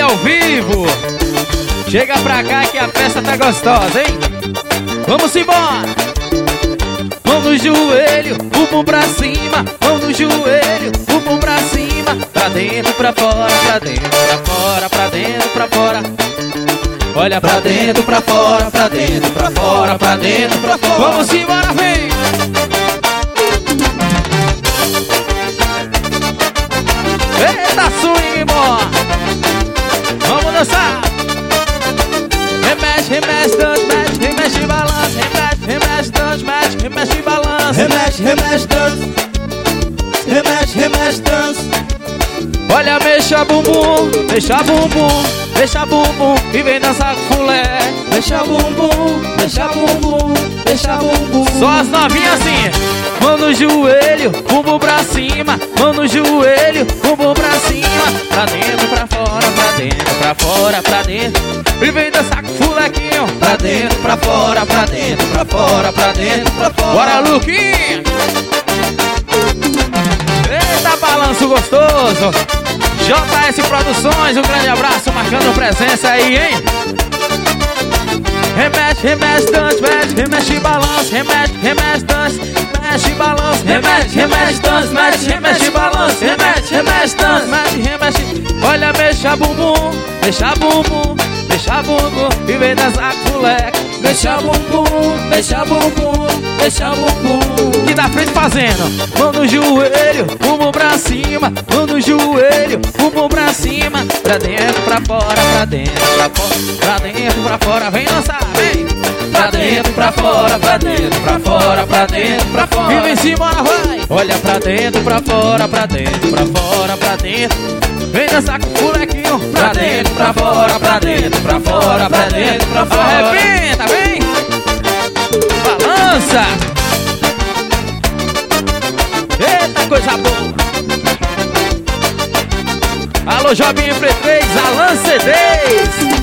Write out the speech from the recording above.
ao vivo. Chega pra cá que a festa tá gostosa, hein? Vamos embora. Mão no joelho, bumbum pra cima. Mão no joelho, bumbum pra cima. Pra dentro, pra fora, pra dentro, pra fora, pra dentro, pra fora. Olha pra dentro, pra fora, pra dentro, pra fora, pra dentro, pra fora. Vamos embora, vem! Eita, swing, boy! Vamos dançar! Remexe, remexe, dança, mexe, remexe, balança. Remexe, remexe, dança, mexe, remexe, balança. Remexe, remexe, dança. Remexe, remexe, dança. Olha, mexa bumbum, mexa bumbum, mexa bumbum e vem dançar com fulé. Mexa bumbum, mexa bumbum, mexa bumbum. Só as novinhas assim. Mão no joelho, bumbum pra cima. Mão no joelho, bumbum pra cima. Pra dentro, pra fora, pra dentro, pra fora, pra dentro. E vem dançar com fulequinho. Pra dentro, pra fora, pra dentro, pra fora, pra dentro, pra fora. Bora, Luquinha! Eita, balanço gostoso! JS Produções, um grande abraço, marcando presença aí, hein? Remexe, remexe, dança, mexe, remexe, balança. Remexe, remexe, dança, mexe, balança. Remexe, remexe, dança, mexe, remexe, balança. Remexe, remexe, dança, mexe, remexe. Olha, mexa bumbum, mexa bumbum, mexa bumbum e vem dançar com moleque. Mexa bumbum, mexa bumbum, mexa bumbum. Que da frente fazendo. Mão no joelho, bumbum pra cima. Mão no joelho, bumbum pra cima. Pra dentro, pra fora, pra dentro, pra fora. Pra dentro, pra fora, vem dançar, vem. Pra dentro, pra fora, pra dentro, pra fora, pra dentro, pra fora. E vem cima, vai. Olha pra dentro, pra fora, pra dentro, pra fora, pra dentro. Vem dançar com o molequinho. Pra dentro, pra fora, pra dentro, pra fora, pra dentro, pra fora. Arrebenta, vem. Balança. Eita, coisa boa. Alô, Jobinho Pre3, Alan CDs.